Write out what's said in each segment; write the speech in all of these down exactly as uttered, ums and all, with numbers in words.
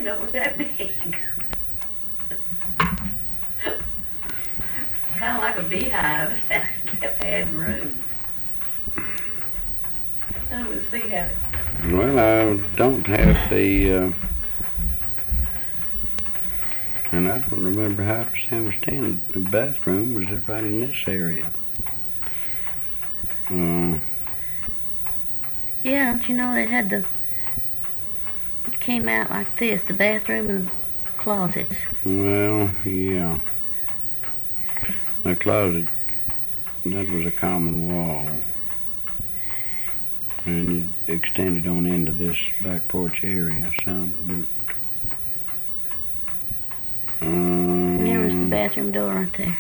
know it was that big. Kind of like a beehive. Kept adding rooms. So we'll see how it. Well, I don't have the, uh, and I don't remember how to understand the bathroom was it right in this area. Uh, Yeah, don't you know they had the, it came out like this, the bathroom and the closets. well, yeah. The closet, that was a common wall. And it extended on into this back porch area, some. Um, There was the bathroom door right there.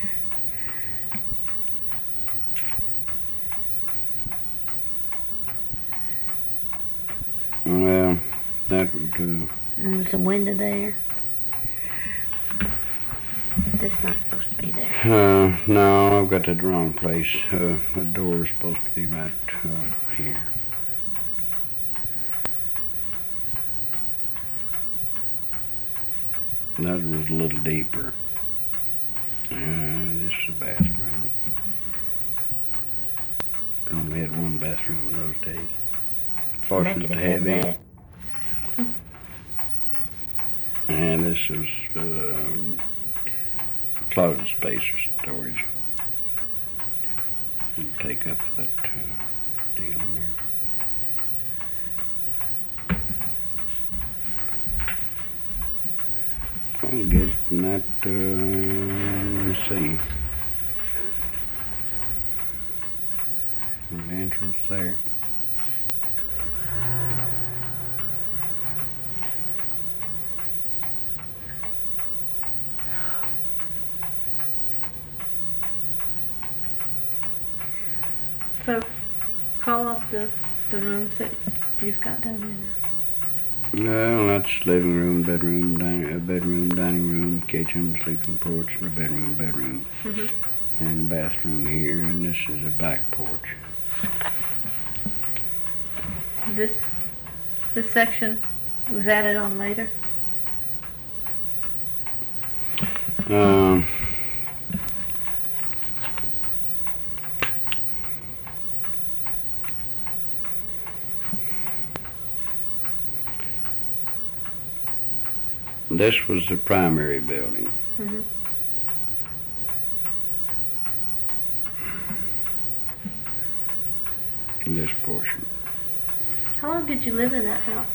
Well, that would do. And there was a window there. That's not supposed to be there. Uh, no, I've got that wrong place. Uh, the door is supposed to be right uh, here. That was a little deeper. Uh, this is the bathroom. I only had one bathroom in those days. Fortunate to have it. And this is uh, closet space or storage. And take up that uh, deal in there. I'll get it in that, uh, let's see. The entrance there. So, call off the, the rooms that you've got down there now. Well, that's living room, bedroom, dining, uh, bedroom, dining room, kitchen, sleeping porch, and a bedroom, bedroom, Mm-hmm. and bathroom here, and this is a back porch. This, this section was added on later? Um, this was the primary building. Mm-hmm. This portion. How long did you live in that house?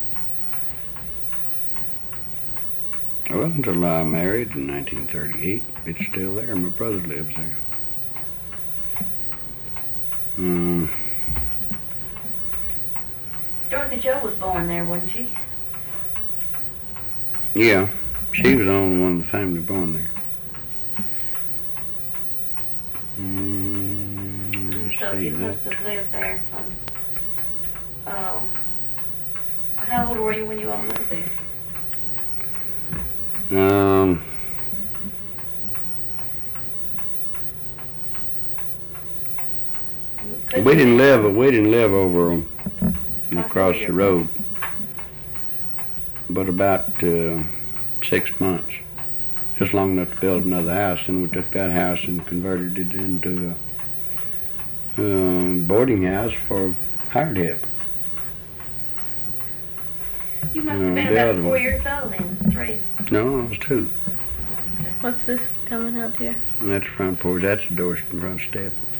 Well, until I married in nineteen thirty-eight. It's still there. My brother lives there. Um, Dorothy Jo was born there, wasn't she? yeah, she was the only one in the family born there. Mm, let's So see you that. must have lived there from, uh, how old were you when you all moved there? Um, Couldn't we didn't you- live. We didn't live over across the road, but about uh, six months, just long enough to build another house. And we took that house and converted it into a uh, boarding house for hired help. You must Uh, have been the about other four one. years old then, three. No, I was two. What's this coming out here? And that's the front porch. That's the door front step.